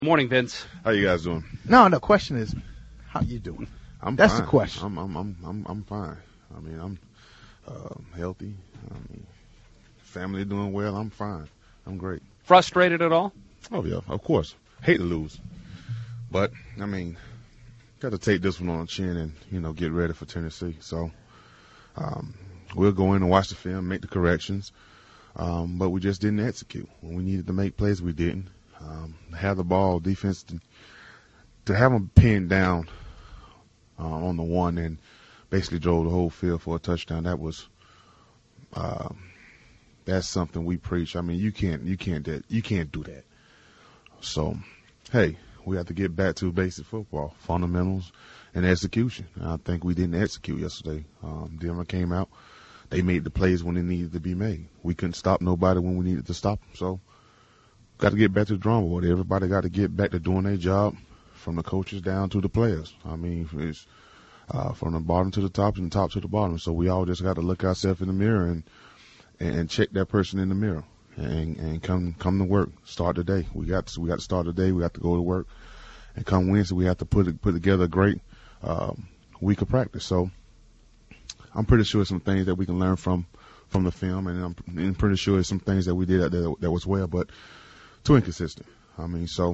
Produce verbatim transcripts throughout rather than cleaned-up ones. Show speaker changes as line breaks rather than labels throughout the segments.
Morning, Vince.
How you guys doing?
No, no. Question is, how you doing?
I'm
That's
fine.
the question.
I'm I'm I'm I'm, I'm fine. I mean, I'm uh, healthy. I mean, family doing well. I'm fine. I'm great.
Frustrated at all?
Oh yeah, of course. Hate to lose, but I mean, got to take this one on the chin and you know get ready for Tennessee. So um, we'll go in and watch the film, make the corrections, um, but we just didn't execute. When we needed to make plays, we didn't. Um, have the ball, defense, to, to have them pinned down uh, on the one and basically drove the whole field for a touchdown. That was, uh, that's something we preach. I mean, you can't, you can't, you can't do that. So, hey, we have to get back to basic football, fundamentals, and execution. And I think we didn't execute yesterday. Um, Denver came out, they made the plays when they needed to be made. We couldn't stop nobody when we needed to stop them. So. Got to get back to the drawing board. Everybody got to get back to doing their job, from the coaches down to the players. I mean, it's uh, from the bottom to the top and the top to the bottom. So we all just got to look ourselves in the mirror and and check that person in the mirror and and come come to work. Start the day. We got to, we got to start the day. We got to go to work, and come Wednesday we have to put put together a great um, week of practice. So I'm pretty sure some things that we can learn from from the film, and I'm, I'm pretty sure some things that we did that that, that was well, but. Too inconsistent. I mean, so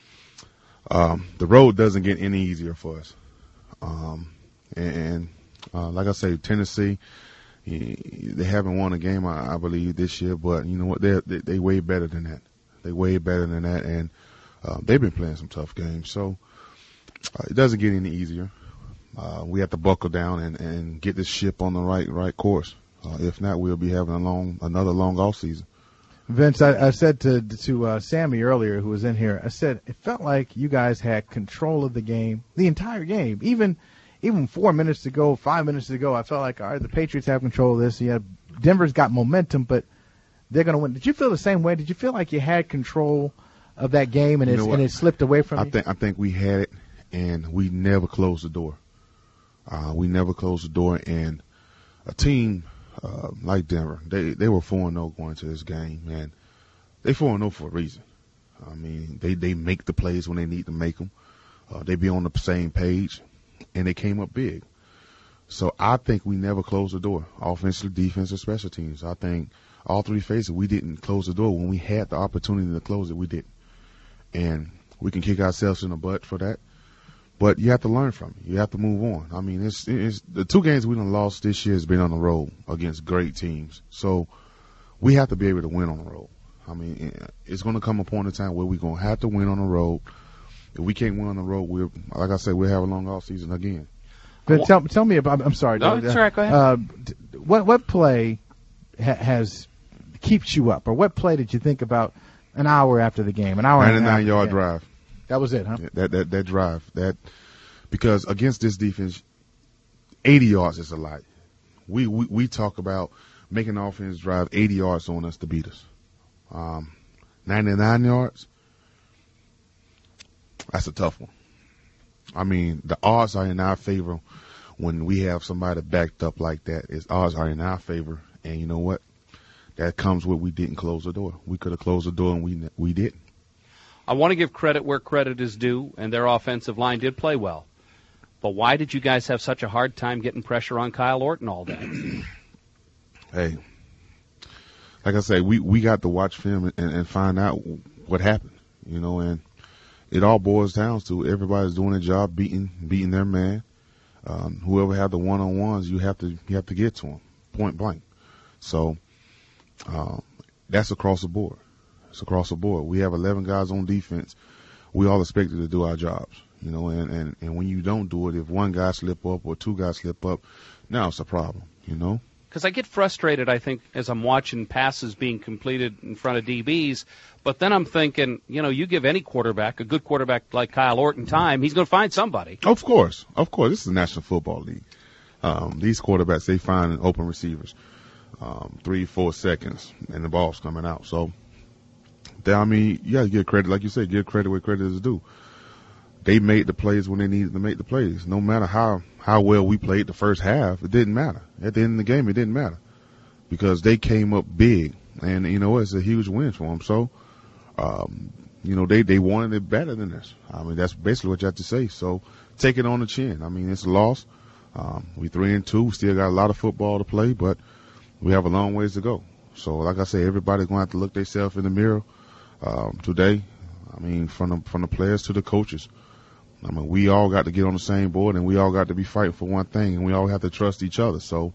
um, the road doesn't get any easier for us. Um, and uh, like I say, Tennessee, they haven't won a game, I, I believe, this year. But you know what? They're, they they way better than that. They way better than that, and uh, they've been playing some tough games. So uh, it doesn't get any easier. Uh, we have to buckle down and, and get this ship on the right right course. Uh, if not, we'll be having a long another long off season.
Vince, I, I said to to uh, Sammy earlier, who was in here, I said it felt like you guys had control of the game, the entire game. Even even four minutes to go, five minutes to go, I felt like, all right, the Patriots have control of this. You have, Denver's got momentum, but they're going to win. Did you feel the same way? Did you feel like you had control of that game and, it's, and it slipped away from
I
you?
think I think we had it, and we never closed the door. Uh, we never closed the door, and a team – Uh, like Denver, they they were four and oh going into this game, and they four and oh for a reason. I mean, they, they make the plays when they need to make them. Uh, they be on the same page, and they came up big. So I think we never closed the door, offensive, defensive, special teams. I think all three phases, we didn't close the door. When we had the opportunity to close it, we didn't. And we can kick ourselves in the butt for that. But you have to learn from it. You have to move on. I mean, it's, it's the two games we done lost this year has been on the road against great teams. So we have to be able to win on the road. I mean, it's going to come a point in time where we're going to have to win on the road. If we can't win on the road, we're, like I said, we'll have a long off season again.
But tell, tell me about, I'm sorry.
No, that's all right, go ahead.
Uh, what, what play ha- has keeps you up, or what play did you think about an hour after the game, an hour and a half?
ninety-nine yard drive.
That was it, huh?
That that that drive, that because against this defense, eighty yards is a lot. We we, we talk about making the offense drive eighty yards on us to beat us. Um, ninety-nine yards, that's a tough one. I mean, the odds are in our favor when we have somebody backed up like that. Is odds are in our favor, and you know what? That comes with we didn't close the door. We could have closed the door, and we we didn't.
I want to give credit where credit is due, and their offensive line did play well. But why did you guys have such a hard time getting pressure on Kyle Orton all day?
Hey, like I say, we, we got to watch film and, and find out what happened, you know, and it all boils down to everybody's doing their job, beating beating their man. Um, whoever had the one-on-ones, you have to you have to get to them, point blank. So um, that's across the board. It's across the board. We have eleven guys on defense. We all expected to do our jobs, you know, and, and, and when you don't do it, if one guy slip up or two guys slip up, now it's a problem, you know.
Because I get frustrated, I think, as I'm watching passes being completed in front of D Bs, but then I'm thinking, you know, you give any quarterback, a good quarterback like Kyle Orton time, he's going to find somebody.
Of course. Of course. This is the National Football League. Um, these quarterbacks, they find open receivers um, three, four seconds, and the ball's coming out. So, I mean, you got to give credit, like you said, give credit where credit is due. They made the plays when they needed to make the plays. No matter how, how well we played the first half, it didn't matter. At the end of the game, it didn't matter because they came up big, and, you know, it's a huge win for them. So, um, you know, they, they wanted it better than this. I mean, that's basically what you have to say. So take it on the chin. I mean, it's a loss. Um, we three and two. We still got a lot of football to play, but we have a long ways to go. So, like I say, everybody's going to have to look themselves in the mirror um, today. I mean, from the, from the players to the coaches. I mean, we all got to get on the same board, and we all got to be fighting for one thing, and we all have to trust each other. So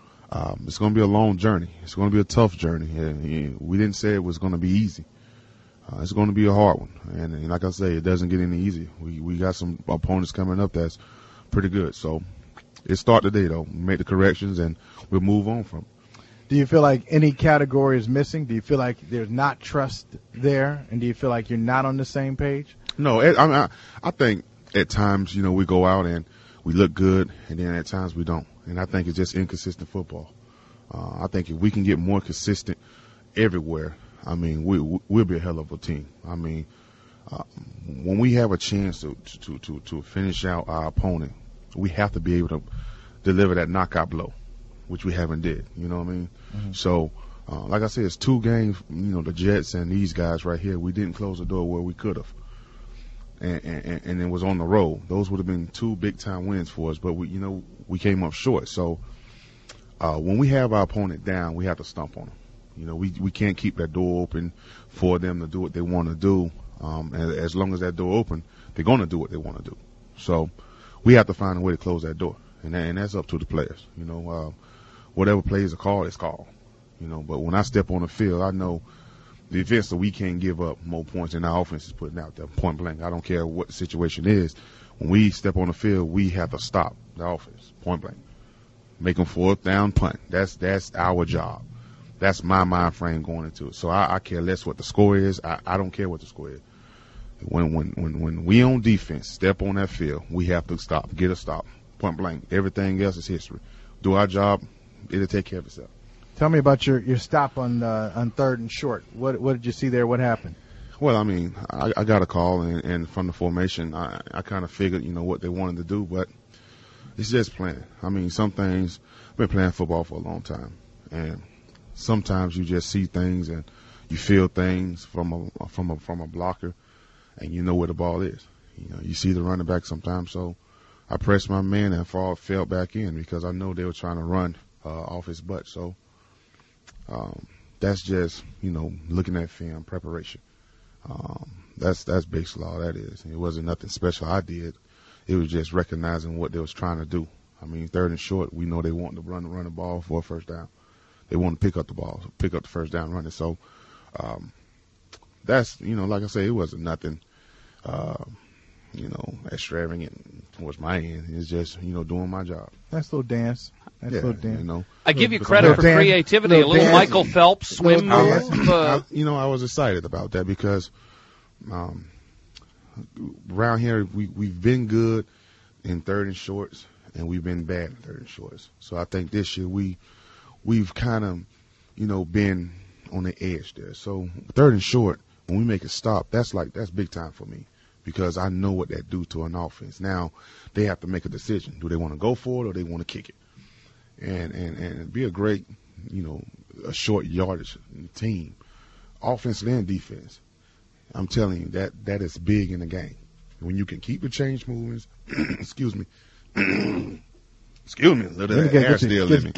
um, it's going to be a long journey. It's going to be a tough journey. And we didn't say it was going to be easy. Uh, it's going to be a hard one. And, and like I say, it doesn't get any easier. We we got some opponents coming up that's pretty good. So it start today, though. We make the corrections, and we'll move on from it.
Do you feel like any category is missing? Do you feel like there's not trust there? And do you feel like you're not on the same page?
No, I, I, mean, I, I think at times, you know, we go out and we look good, and then at times we don't. And I think it's just inconsistent football. Uh, I think if we can get more consistent everywhere, I mean, we, we'll be a hell of a team. I mean, uh, when we have a chance to, to, to, to finish out our opponent, we have to be able to deliver that knockout blow, which we haven't did. You know what I mean? Mm-hmm. So, uh, like I said, it's two games, you know, the Jets and these guys right here. We didn't close the door where we could have. And, and, and it was on the road. Those would have been two big-time wins for us, but, we, you know, we came up short. So uh, when we have our opponent down, we have to stomp on them. You know, we we can't keep that door open for them to do what they want to do. Um, and as long as that door open, they're going to do what they want to do. So we have to find a way to close that door, and, that, and that's up to the players. You know, uh, whatever plays are called, it's called. You know, but when I step on the field, I know the defense that we can't give up more points than our offense is putting out there, point blank. I don't care what the situation is. When we step on the field, we have to stop the offense, point blank. Make them fourth down, punt. That's that's our job. That's my mind frame going into it. So I, I care less what the score is. I, I don't care what the score is. When when when when we on defense, step on that field, we have to stop, get a stop, point blank. Everything else is history. Do our job, it'll take care of itself.
Tell me about your, your stop on uh, on third and short. What what did you see there? What happened?
Well, I mean, I, I got a call, and, and from the formation, I, I kind of figured, you know, what they wanted to do, but it's just playing. I mean, some things, I've been playing football for a long time, and sometimes you just see things and you feel things from a from a from a blocker, and you know where the ball is. You know, you see the running back sometimes. So I pressed my man and fall fell back in because I know they were trying to run uh, off his butt. So um, that's just, you know, looking at film preparation. Um, that's that's basically all that is. It wasn't nothing special I did. It was just recognizing what they was trying to do. I mean, third and short, we know they want to run run the ball for a first down. They want to pick up the ball, pick up the first down running. So um, that's, you know, like I say, it wasn't nothing, uh, you know, extravagant towards my end. It's just, you know, doing my job.
Nice little dance. Nice
yeah,
little dance.
You know,
I give you credit for
Dan,
creativity. A little
Dan,
Michael Phelps swim
I,
move. Uh,
I, you know, I was excited about that because um, around here we, we've been good in third and shorts, and we've been bad in third and shorts. So I think this year we – we've kind of, you know, been on the edge there. So third and short, when we make a stop, that's like, that's big time for me because I know what that do to an offense. Now they have to make a decision. Do they want to go for it or they want to kick it? And, and, and be a great, you know, a short yardage team, offensively and defense. I'm telling you that that is big in the game. When you can keep the change movements, excuse me, Excuse me, a little of that air still in me.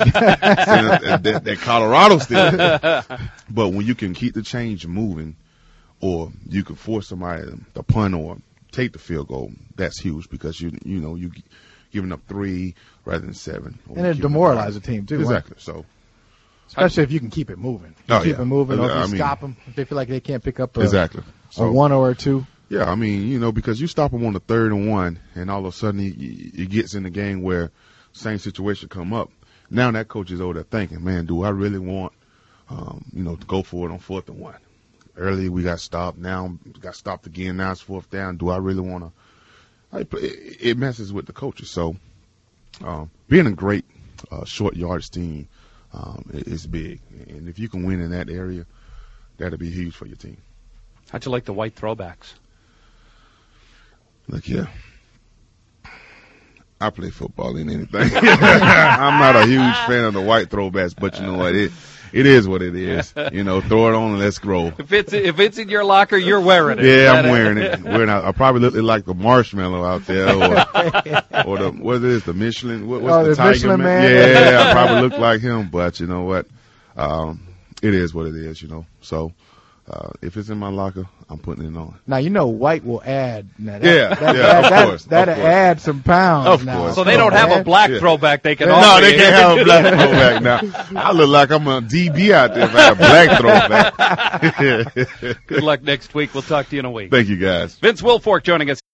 that, that, that Colorado still. But when you can keep the change moving, or you can force somebody to punt or take the field goal, that's huge because you you know you giving up three rather than seven.
And it demoralizes the team too.
Exactly.
Right?
So,
especially if you can keep it moving, you
oh,
keep
yeah.
it moving, or if you
I mean,
stop them, if they feel like they can't pick up a,
exactly so,
a one or a two.
Yeah, I mean, you know, because you stop them on the third and one, and all of a sudden it gets in the game where same situation come up. Now that coach is over there thinking, man, do I really want, um, you know, to go for it on fourth and one? Early we got stopped. Now got stopped again. Now it's fourth down. Do I really want to? It messes with the coaches. So um, being a great uh, short yardage team um, is big, and if you can win in that area, that'll be huge for your team.
How'd you like the white throwbacks?
Look here. I play football in anything. I'm not a huge fan of the white throwbacks, but you know what? It it is what it is. You know, throw it on and let's grow.
If it's if it's in your locker, you're wearing it.
Yeah, I'm wearing it. Wearing I probably look like the marshmallow out there, or, or the what is the Michelin? What, what's
Oh,
the,
the
Tiger
Michelin
man?
Man?
Yeah, I probably look like him. But you know what? Um, it is what it is. You know, so. Uh, if it's in my locker, I'm putting it on.
Now, you know, white will add. Now, that,
Yeah,
that,
yeah,
that,
of
that,
course,
That'll
of course.
add some pounds
Of
now.
course.
So they don't have a black
Yeah.
throwback they can
No,
offer
they
you.
can't have a black throwback now. I look like I'm a D B out there if I have a black throwback.
Good luck next week. We'll talk to you in a week.
Thank you, guys.
Vince Wilfork joining us.